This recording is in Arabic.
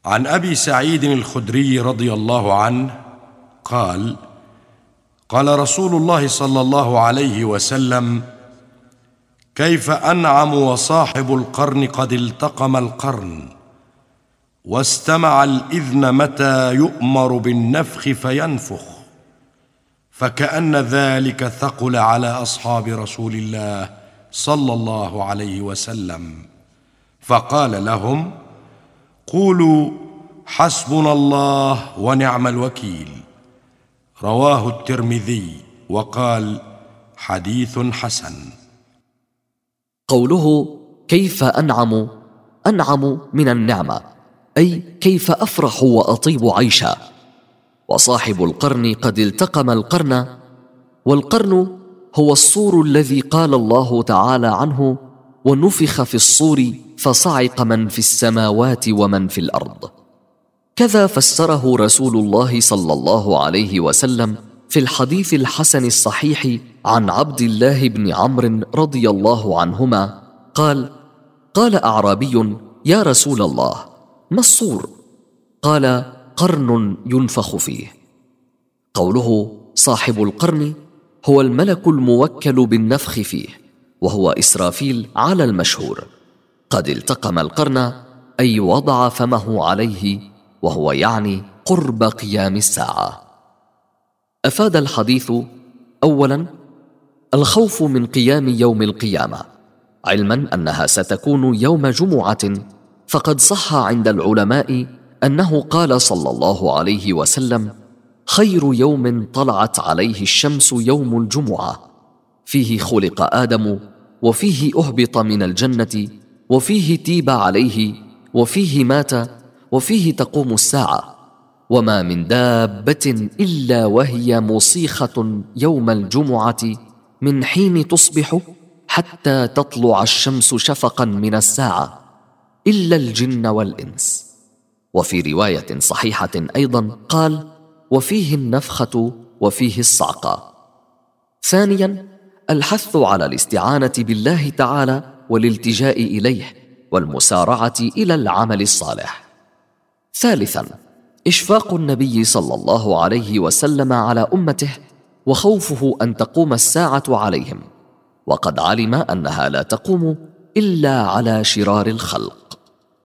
عن أبي سعيد الخدري رضي الله عنه قال: قال رسول الله صلى الله عليه وسلم: كيف أنعم وصاحب القرن قد التقم القرن واستمع الإذن متى يؤمر بالنفخ فينفخ، فكأن ذلك ثقل على أصحاب رسول الله صلى الله عليه وسلم، فقال لهم: قولوا حسبنا الله ونعم الوكيل. رواه الترمذي وقال: حديث حسن. قوله كيف أنعم من النعمة، أي كيف أفرح وأطيب عيشا. وصاحب القرن قد التقم القرن، والقرن هو الصور الذي قال الله تعالى عنه: ونفخ في الصور فصعق من في السماوات ومن في الأرض. كذا فسره رسول الله صلى الله عليه وسلم في الحديث الحسن الصحيح عن عبد الله بن عمرو رضي الله عنهما قال: قال أعرابي: يا رسول الله، ما الصور؟ قال: قرن ينفخ فيه. قوله صاحب القرن هو الملك الموكل بالنفخ فيه، وهو إسرافيل على المشهور. قد التقم القرن أي وضع فمه عليه، وهو يعني قرب قيام الساعة. أفاد الحديث: أولا، الخوف من قيام يوم القيامة، علما أنها ستكون يوم جمعة، فقد صح عند العلماء أنه قال صلى الله عليه وسلم: خير يوم طلعت عليه الشمس يوم الجمعة، فيه خلق آدم، وفيه أهبط من الجنة، وفيه تيب عليه، وفيه مات، وفيه تقوم الساعة، وما من دابة إلا وهي مصيخة يوم الجمعة من حين تصبح حتى تطلع الشمس شفقا من الساعة، إلا الجن والإنس. وفي رواية صحيحة أيضا قال: وفيه النفخة وفيه الصعقة. ثانيا، الحث على الاستعانة بالله تعالى والالتجاء إليه والمسارعة إلى العمل الصالح. ثالثا، إشفاق النبي صلى الله عليه وسلم على أمته، وخوفه أن تقوم الساعة عليهم، وقد علم أنها لا تقوم إلا على شرار الخلق.